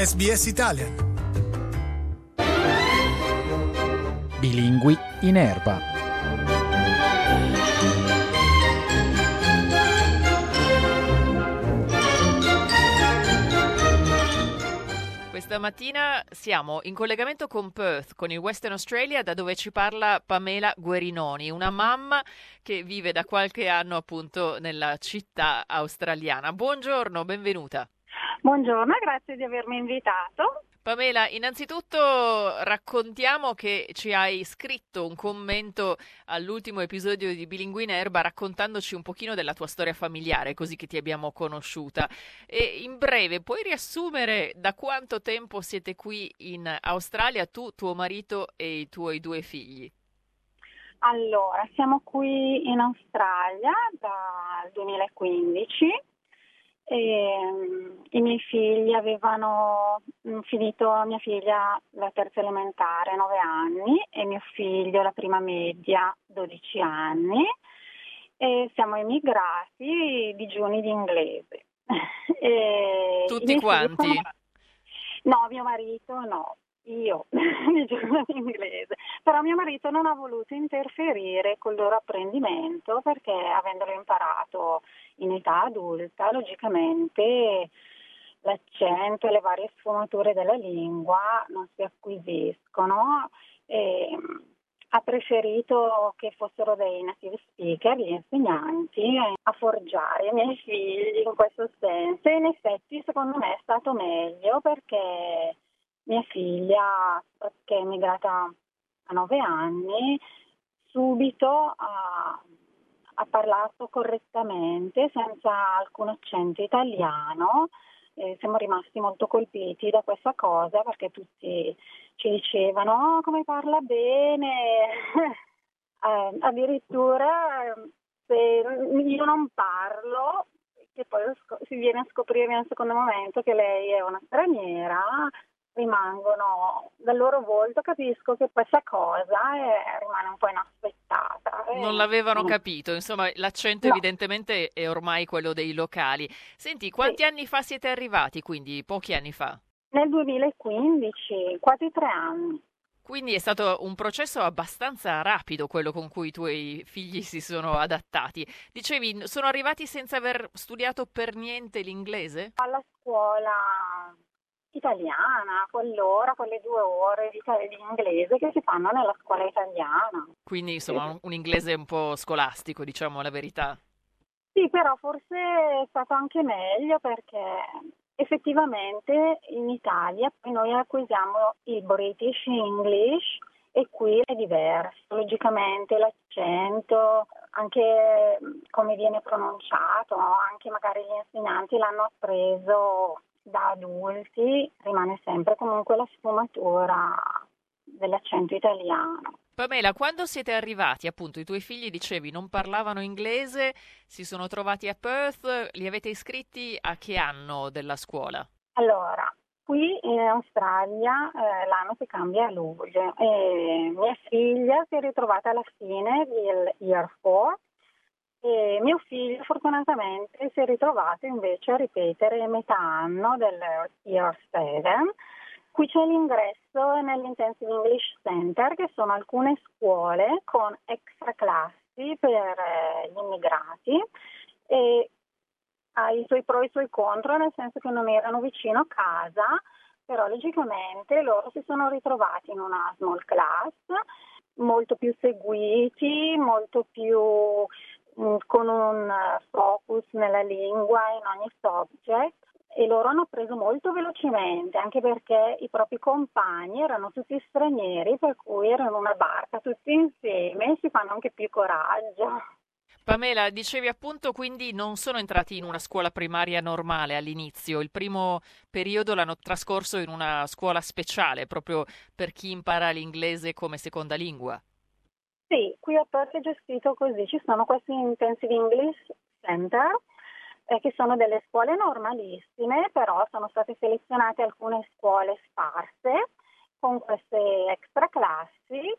SBS Italian. Bilingui in erba. Questa mattina siamo in collegamento con Perth, con il Western Australia, da dove ci parla Pamela Guerinoni, una mamma che vive da qualche anno appunto nella città australiana. Buongiorno, benvenuta. Buongiorno, grazie di avermi invitato. Pamela, innanzitutto raccontiamo che ci hai scritto un commento all'ultimo episodio di Bilingui in Erba raccontandoci un pochino della tua storia familiare, così che ti abbiamo conosciuta. E in breve, puoi riassumere da quanto tempo siete qui in Australia, tu, tuo marito e i tuoi 2 figli? Allora, siamo qui in Australia dal 2015. I miei figli avevano finito, mia figlia la terza elementare 9 anni e mio figlio la prima media 12 anni e siamo emigrati digiuni di inglese. Tutti quanti? No, mio marito no, io digiuno di inglese, però mio marito non ha voluto interferire col loro apprendimento perché avendolo imparato in età adulta, logicamente l'accento e le varie sfumature della lingua non si acquisiscono e ha preferito che fossero dei native speaker, gli insegnanti, a forgiare i miei figli in questo senso. E in effetti secondo me è stato meglio perché mia figlia, che è emigrata a 9 anni, subito ha parlato correttamente, senza alcun accento italiano. Siamo rimasti molto colpiti da questa cosa perché tutti ci dicevano come parla bene, addirittura se io non parlo, che poi si viene a scoprire in un secondo momento che lei è una straniera, rimangono dal loro volto, capisco che questa cosa rimane un po' inaspettata. Non l'avevano capito, insomma l'accento No. Evidentemente è ormai quello dei locali. Senti, quanti anni fa siete arrivati, quindi pochi anni fa? Nel 2015, quasi 3 anni. Quindi è stato un processo abbastanza rapido quello con cui i tuoi figli si sono adattati. Dicevi, sono arrivati senza aver studiato per niente l'inglese? Alla scuola italiana, quelle 2 ore di inglese che si fanno nella scuola italiana. Quindi insomma un inglese un po' scolastico, diciamo la verità. Sì, però forse è stato anche meglio perché effettivamente in Italia poi noi acquisiamo il British English e qui è diverso, logicamente l'accento, anche come viene pronunciato, anche magari gli insegnanti l'hanno appreso da adulti, rimane sempre comunque la sfumatura dell'accento italiano. Pamela, quando siete arrivati, appunto, i tuoi figli dicevi non parlavano inglese, si sono trovati a Perth, li avete iscritti a che anno della scuola? Allora, qui in Australia l'anno si cambia a luglio e mia figlia si è ritrovata alla fine del Year 4 e mio figlio fortunatamente si è ritrovato invece a ripetere metà anno del Year 7. Qui c'è l'ingresso nell'Intensive English Center, che sono alcune scuole con extra classi per gli immigrati e ha i suoi pro e i suoi contro, nel senso che non erano vicino a casa, però logicamente loro si sono ritrovati in una small class, molto più seguiti, molto più con un focus nella lingua in ogni subject. E loro hanno appreso molto velocemente, anche perché i propri compagni erano tutti stranieri, per cui erano una barca tutti insieme e si fanno anche più coraggio. Pamela, dicevi appunto quindi non sono entrati in una scuola primaria normale all'inizio, il primo periodo l'hanno trascorso in una scuola speciale, proprio per chi impara l'inglese come seconda lingua. Sì, qui a Perth è gestito così, ci sono questi Intensive English Center, che sono delle scuole normalissime, però sono state selezionate alcune scuole sparse con queste extra classi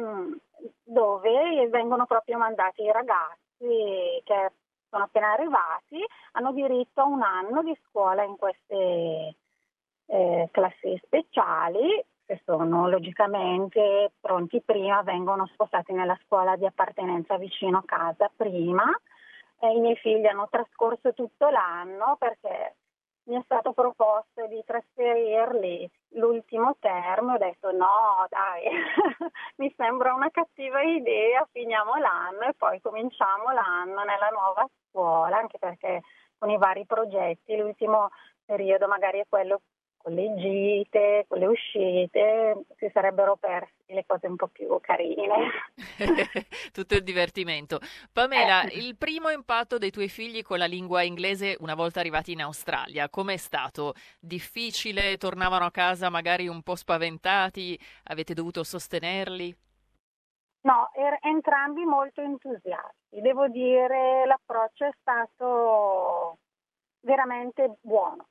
dove vengono proprio mandati i ragazzi che sono appena arrivati, hanno diritto a un anno di scuola in queste classi speciali, che sono logicamente pronti prima, vengono spostati nella scuola di appartenenza vicino a casa prima. I miei figli hanno trascorso tutto l'anno perché mi è stato proposto di trasferirli l'ultimo termo, ho detto no, dai, mi sembra una cattiva idea, finiamo l'anno e poi cominciamo l'anno nella nuova scuola, anche perché con i vari progetti l'ultimo periodo magari è quello con le gite, con le uscite, si sarebbero persi le cose un po' più carine. Tutto il divertimento. Pamela, il primo impatto dei tuoi figli con la lingua inglese una volta arrivati in Australia, com'è stato? Difficile? Tornavano a casa magari un po' spaventati? Avete dovuto sostenerli? No, entrambi molto entusiasti. Devo dire, l'approccio è stato veramente buono.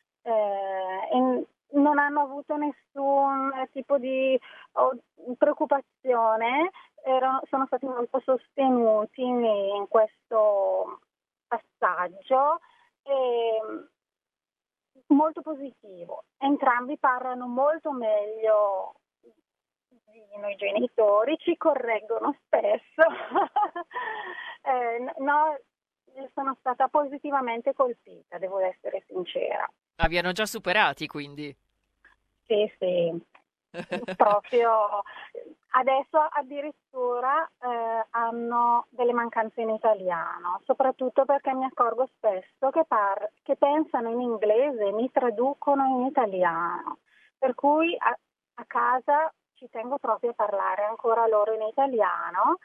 Non hanno avuto nessun tipo di preoccupazione, sono stati molto sostenuti in questo passaggio e molto positivo. Entrambi parlano molto meglio di noi genitori, ci correggono spesso. No, sono stata positivamente colpita, devo essere sincera. Vi hanno già superati, quindi. Sì, sì, proprio adesso addirittura hanno delle mancanze in italiano, soprattutto perché mi accorgo spesso che pensano in inglese e mi traducono in italiano, per cui a casa ci tengo proprio a parlare ancora loro in italiano,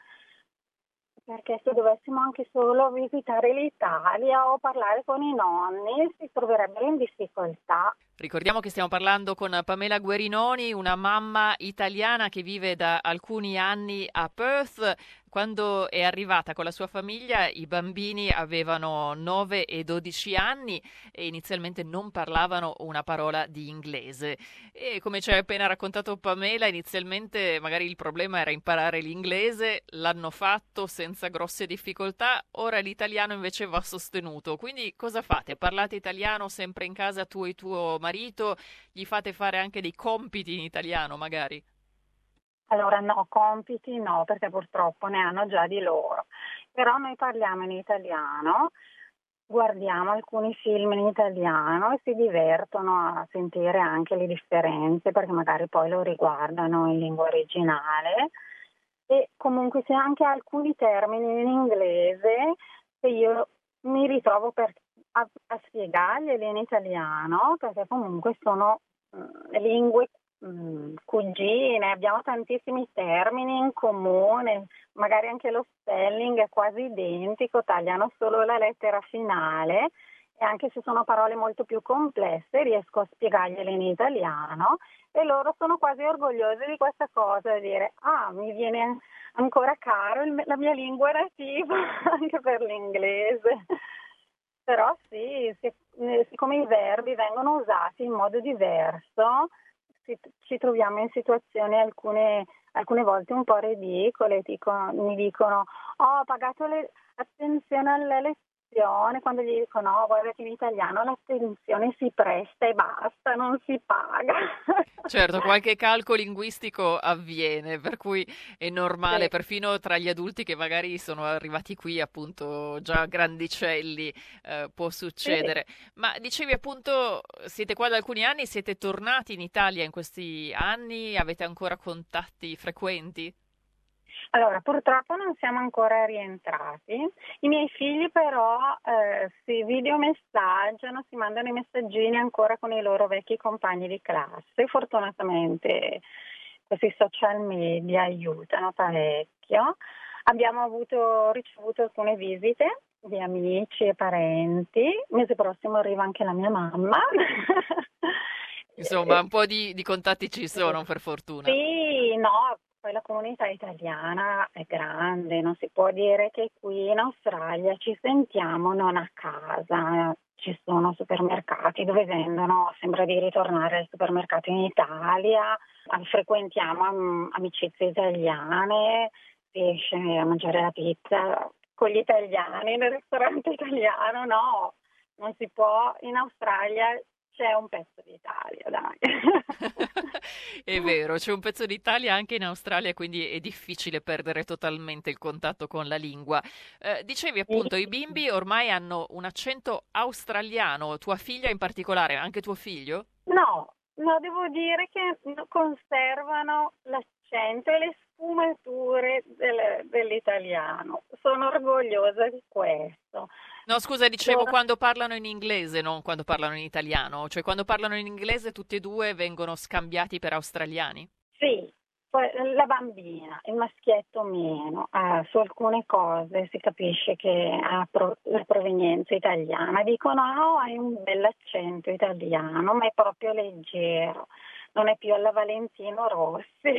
perché se dovessimo anche solo visitare l'Italia o parlare con i nonni si troverebbero in difficoltà. Ricordiamo che stiamo parlando con Pamela Guerinoni, una mamma italiana che vive da alcuni anni a Perth. Quando è arrivata con la sua famiglia, i bambini avevano 9 e 12 anni e inizialmente non parlavano una parola di inglese. E come ci hai appena raccontato Pamela, inizialmente magari il problema era imparare l'inglese, l'hanno fatto senza grosse difficoltà, ora l'italiano invece va sostenuto. Quindi cosa fate? Parlate italiano sempre in casa tu e tuo marito? Gli fate fare anche dei compiti in italiano magari? Allora no, compiti no, perché purtroppo ne hanno già di loro. Però noi parliamo in italiano, guardiamo alcuni film in italiano e si divertono a sentire anche le differenze, perché magari poi lo riguardano in lingua originale. E comunque c'è anche alcuni termini in inglese che io mi ritrovo a spiegarglieli in italiano, perché comunque sono lingue cugine, abbiamo tantissimi termini in comune, magari anche lo spelling è quasi identico, tagliano solo la lettera finale e anche se sono parole molto più complesse riesco a spiegargliele in italiano e loro sono quasi orgogliosi di questa cosa, di dire mi viene ancora caro la mia lingua nativa anche per l'inglese. Però sì, siccome i verbi vengono usati in modo diverso, ci troviamo in situazioni alcune volte un po' ridicole, mi dicono ho pagato attenzione alla lezione, quando gli dico no, guarda che in italiano l'attenzione si presta e basta, non si paga. Certo, qualche calco linguistico avviene, per cui è normale, Sì, perfino tra gli adulti che magari sono arrivati qui appunto già grandicelli, può sì. succedere. Ma dicevi appunto, siete qua da alcuni anni, siete tornati in Italia in questi anni, avete ancora contatti frequenti? Allora, purtroppo non siamo ancora rientrati. I miei figli però si videomessaggiano, si mandano i messaggini ancora con i loro vecchi compagni di classe. Fortunatamente questi social media aiutano parecchio. Abbiamo ricevuto alcune visite di amici e parenti. Il mese prossimo arriva anche la mia mamma. Insomma, un po' di contatti ci sono, per fortuna. Sì, no, poi la comunità italiana è grande, non si può dire che qui in Australia ci sentiamo non a casa, ci sono supermercati dove vendono, sembra di ritornare al supermercato in Italia, frequentiamo amicizie italiane, si esce a mangiare la pizza con gli italiani nel ristorante italiano, no, non si può in Australia c'è un pezzo d'Italia, dai. È vero, c'è un pezzo d'Italia anche in Australia, quindi è difficile perdere totalmente il contatto con la lingua. Dicevi appunto, i bimbi ormai hanno un accento australiano, tua figlia in particolare, anche tuo figlio? No, devo dire che conservano l'accento e le sfumature dell'italiano. Sono orgogliosa di questo. No, scusa, dicevo quando parlano in inglese, non quando parlano in italiano. Cioè quando parlano in inglese tutti e due vengono scambiati per australiani? Sì, poi la bambina, il maschietto meno. Su alcune cose si capisce che ha la provenienza italiana. Dicono, oh, hai un bell'accento italiano, ma è proprio leggero. Non è più alla Valentino Rossi.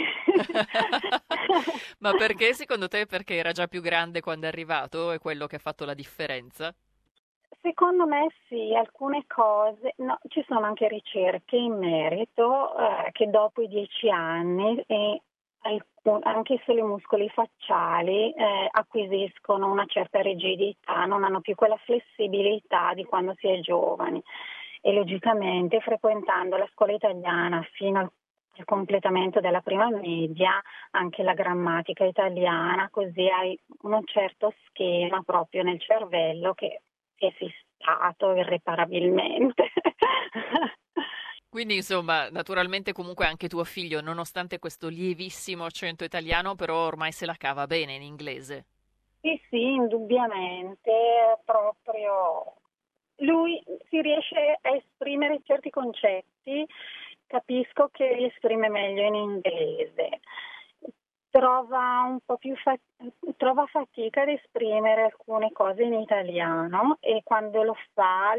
Ma perché secondo te? Perché era già più grande quando è arrivato? È quello che ha fatto la differenza? Secondo me sì, alcune cose, no, ci sono anche ricerche in merito che dopo i 10 anni anche solo i muscoli facciali acquisiscono una certa rigidità, non hanno più quella flessibilità di quando si è giovani. E logicamente frequentando la scuola italiana fino al completamento della prima media, anche la grammatica italiana, così hai un certo schema proprio nel cervello che si è fissato irreparabilmente. Quindi insomma, naturalmente comunque anche tuo figlio, nonostante questo lievissimo accento italiano, però ormai se la cava bene in inglese. Sì, indubbiamente, proprio lui si riesce a esprimere certi concetti, capisco che li esprime meglio in inglese. Trova un po' più trova fatica ad esprimere alcune cose in italiano e quando lo fa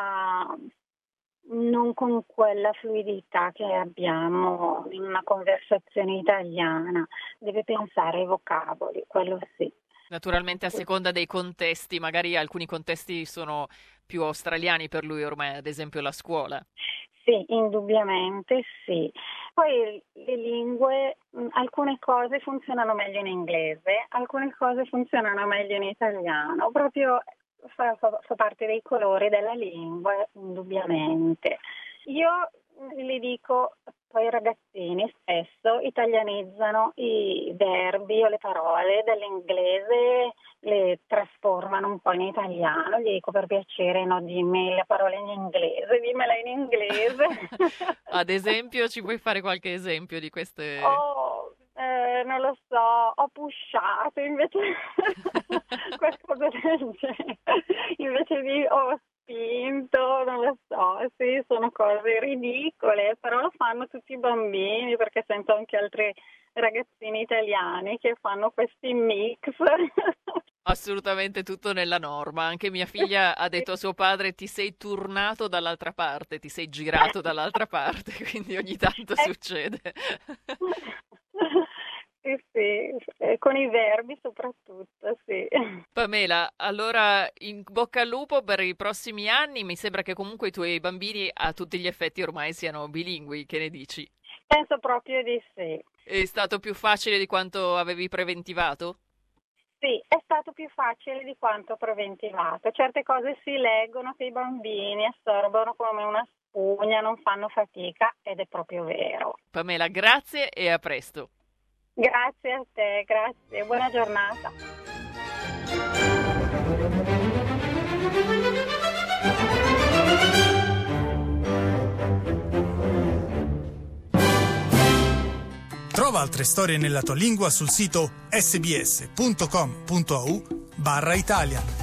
non con quella fluidità che abbiamo in una conversazione italiana. Deve pensare ai vocaboli, quello sì. Naturalmente a seconda dei contesti, magari alcuni contesti sono più australiani per lui ormai, ad esempio la scuola. Sì, indubbiamente sì. Poi le lingue, alcune cose funzionano meglio in inglese, alcune cose funzionano meglio in italiano, proprio fa parte dei colori della lingua, indubbiamente. Io le dico, poi i ragazzini spesso italianizzano i verbi o le parole dell'inglese, le trasformano un po' in italiano. Gli dico, per piacere, no, dimmi la parola in inglese, dimmela in inglese. Ad esempio, ci puoi fare qualche esempio di queste? Non lo so, ho pushato invece qualcosa del genere, invece di ho spinto, non lo so, sì, sono cose ridicole, però lo fanno tutti i bambini, perché sento anche altri ragazzini italiani che fanno questi mix. Assolutamente tutto nella norma. Anche mia figlia ha detto a suo padre: ti sei turnato dall'altra parte, ti sei girato dall'altra parte, quindi ogni tanto succede. Sì, con i verbi soprattutto, sì. Pamela, allora in bocca al lupo per i prossimi anni. Mi sembra che comunque i tuoi bambini a tutti gli effetti ormai siano bilingui, che ne dici? Penso proprio di sì. È stato più facile di quanto avevi preventivato? Sì, è stato più facile di quanto preventivato. Certe cose si leggono che i bambini assorbono come una spugna, non fanno fatica ed è proprio vero. Pamela, grazie e a presto. Grazie a te, grazie, buona giornata. Trova altre storie nella tua lingua sul sito sbs.com.au/Italia.